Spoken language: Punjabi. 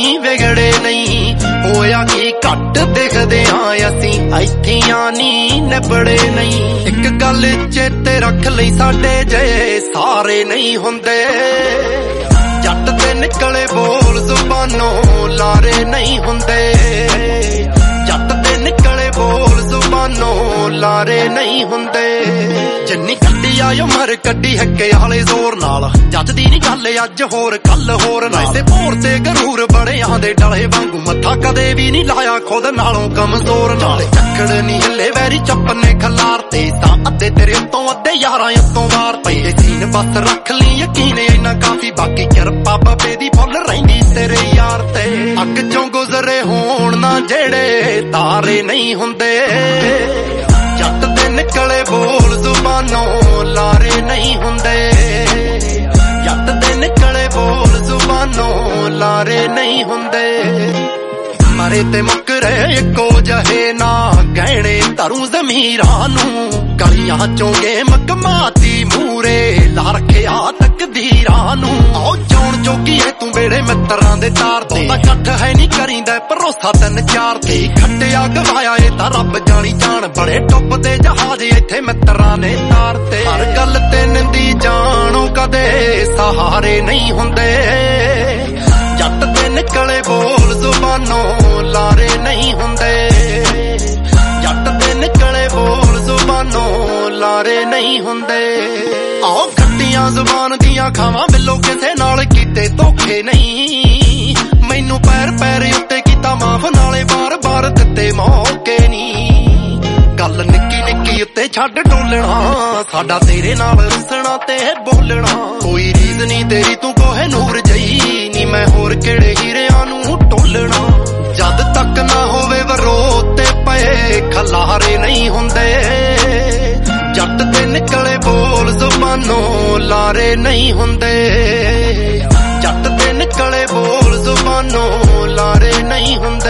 ਨਹੀਂ ਵਿਗੜੇ ਨਹੀਂ ਹੋਇਆ ਕੀ ਘੱਟ ਦਿਖਦੇ ਆਂ ਅਸੀਂ ਇੱਥੀਆਂ ਨਹੀਂ ਨਿਬੜੇ ਨਹੀਂ ਇੱਕ ਗੱਲ ਚੇਤੇ ਰੱਖ ਲਈ ਸਾਡੇ ਜੇ ਸਾਰੇ ਨਹੀਂ ਹੁੰਦੇ ਜੱਟ ਤੇ ਨਿਕਲੇ ਬੋਲ ਜ਼ੁਬਾਨੋਂ ਲਾਰੇ ਨਹੀਂ ਹੁੰਦੇ ਜੱਟ ਤੇ ਨਿਕਲੇ ਬੋਲ ਜ਼ੁਬਾਨੋਂ ਲਾਰੇ ਨਹੀਂ ਹੁੰਦੇ ਜਿੰਨੀ ਕੱਢੀ ਆਇਓ ਮਰ ਕੱਢੀ ਹੱਕੇ ਵਾਲੇ ਜ਼ੋਰ ਨਾਲ ਜੱਜਦੀ ਨਹੀਂ ਗੱਲ ਅੱਜ ਹੋਰ ਕੱਲ ਹੋਰ ਨਾ ਇਸੇ ਭੋਰ ਤੇ ਗਰੂਰ ਬੜਿਆਂ ਦੇ ਡਲੇ ਵਾਂਗੂ ਮੱਥਾ ਕਦੇ ਵੀ ਨਹੀਂ ਲਾਇਆ ਖੁਦ ਨਾਲੋਂ ਕਮਜ਼ੋਰ ਨਾਲ ਚੱਕੜ ਨਹੀਂ ਹਿੱਲੇ ਵੈਰੀ ਚੱਪਨੇ ਖਲਾਰ ਤੇ ਤਾਂ ਅੱਧੇ ਤੇਰੇ ਉੱਤੋਂ ਅੱਧੇ ਯਾਰਾਂ ਉੱਤੋਂ ਵਾਰ ਪਈ ਸੀਨ ਬਸ ਰੱਖ ਲਈ ਯਕੀਨ ਇੰਨਾ ਕਾਫੀ ਬਾਕੀ ਕਿਰਪਾ ਬਾਬੇ ਦੀ ਫੁੱਲ ਰਹਿੰਦੀ ਤੇਰੇ ਯਾਰ ਤੇ ਅੱਗ ਚੋਂ ਗੁਜ਼ਰੇ ਹੋਣ ਨਾ ਜਿਹੜੇ ਤਾਰੇ ਨਹੀਂ ਹੁੰਦੇ ਜੱਟ ਤੇ ਨਿਕਲੇ ਬੋਲ ਜ਼ੁਬਾਨੋਂ ਲਾਰੇ ਨਹੀਂ ਹੁੰਦੇ ਜੱਟ ਤੇ ਨਿਕਲੇ ਬੋਲ ਜ਼ੁਬਾਨੋਂ ਲਾਰੇ ਨਹੀਂ ਹੁੰਦੇ ਮਰੇ ਤੇ ਮੁੱਕਰੇ ਇੱਕੋ ਜਹੇ ਨਾ ਗਹਿਣੇ ਧਰੂ ਜ਼ਮੀਰਾਂ ਨੂੰ ਗਲੀਆਂ ਚੋਂ ਗੇਮ ਕਮਾਤੀ ਮੂਰੇ ਲਾ ਰੱਖਿਆ ਤਕਦੀਰਾਂ ਨੂੰ ਆਓ ਚੌਣ ਜੋਗੀ ਹੈ ਤੂੰ ਵੇੜੇ ਮਿੱਤਰਾਂ ਦੇ ਤਾਰ ਤੇ ਇਕੱਠ ਹੈ ਨਹੀਂ ਕਰੀਂਦਾ ਭਰੋਸਾ ਤਿੰਨ ਚਾਰ ਤੇ ਖੱਟਿਆ ਗਵਾਇਆ ਇਹ ਤਾਂ ਰੱਬ ਜਾਣੀ ਜਾਣ ਬੜੇ ਟੁੱਪ ਦੇ ਜਹਾਜ਼ ਇੱਥੇ ਮਿੱਤਰਾਂ ਨੇ ਤਾਰ ਤੇ ਹਰ ਗੱਲ ਤੇ ਨਿੰਦੀ ਜਾਣੋ ਕਦੇ ਸਹਾਰੇ ਨਹੀਂ ਹੁੰਦੇ ਜੱਟ ਤੇ ਨਿਕਲੇ ਬੋਲ ਜ਼ੁਬਾਨੋਂ ਲਾਰੇ ਨਹੀਂ ਹੁੰਦੇ ਜੱਟ ਤੇ ਨਿਕਲੇ ਬੋਲ ਜ਼ੁਬਾਨੋਂ ਲਾਰੇ ਨਹੀਂ ਹੁੰਦੇ ਆਓ ਖੱਟੀਆਂ ਜ਼ੁਬਾਨ ਦੀਆਂ ਖਾਵਾਂ ਬਿੱਲੋ ਕਿਸੇ ਨਾਲ ਕੀਤੇ ਧੋਖੇ ਨਹੀਂ ਮੈਨੂੰ ਪੈਰ ਪੈਰ ਉੱਤੇ ਕੀਤਾ ਮਾਫ ਨਾਲੇ ਬਾਰ-ਬਾਰ ਦਿੱਤੇ ਮੌਕੇ ਨਹੀਂ ਗੱਲ ਨਿੱਕੀ ਨਿੱਕੀ ਉੱਤੇ ਛੱਡ ਡੋਲਣਾ ਸਾਡਾ ਤੇਰੇ ਨਾਲ ਰੁੱਸਣਾ ਤੇ ਬੋਲਣਾ ਕੋਈ ਰੀਜ਼ ਨਹੀਂ ਤੇਰੀ ਤੂੰ ਕੋਹੇ ਨੂਰ ਜਈ ਨੀ ਮੈਂ ਹੋਰ ਕਿਹੜੇ ਹੀਰਿਆਂ ਨੂੰ ਟੋਲਣਾ ਜਦ ਤੱਕ ਨਾ ਹੋਵੇ ਵਰੋ ਤੇ ਪਏ ਖਲਾਰੇ ਨਹੀਂ ਹੁੰਦੇ ਜੱਟ ਤੇ ਨਿਕਲੇ ਬੋਲ ਜ਼ੁਬਾਨੋਂ ਲਾਰੇ ਨਹੀਂ ਹੁੰਦੇ ਜੱਟ ਤੇ ਨਿਕਲੇ ਬੋਲ ਜ਼ੁਬਾਨੋਂ ਲਾਰੇ ਨਹੀਂ ਹੁੰਦੇ